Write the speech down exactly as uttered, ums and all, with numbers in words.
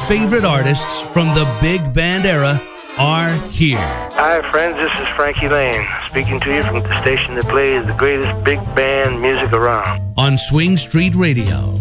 favorite artists from the big band era are here. Hi, friends. This is Frankie Lane, speaking to you from the station that plays the greatest big band music around. On Swing Street Radio.